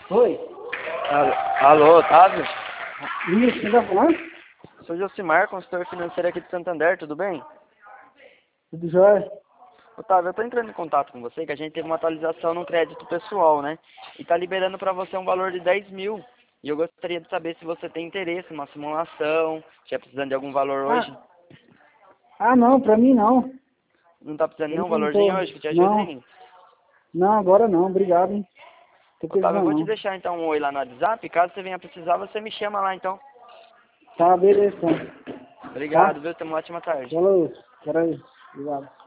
Oi. Alô, Otávio? Isso, você tá falando? Sou Josimar, consultor financeiro aqui de Santander, tudo bem? Tudo jóia? Otávio, eu tô entrando em contato com você, que a gente teve uma atualização no crédito pessoal, né? E tá liberando para você um valor de 10 mil. E eu gostaria de saber se você tem interesse em uma simulação, se é precisando de algum valor hoje. Não, pra mim não. Não tá precisando de Eu nenhum não valorzinho tô. hoje que te Não, ajude? não, agora não, obrigado, hein? Tô Otávio, eu precisando vou te não. deixar então um oi lá no WhatsApp, caso você venha precisar, você me chama lá então. Tá, beleza, então. Obrigado, Tá? viu? Tenha uma ótima tarde. Falou. Peraí. Obrigado.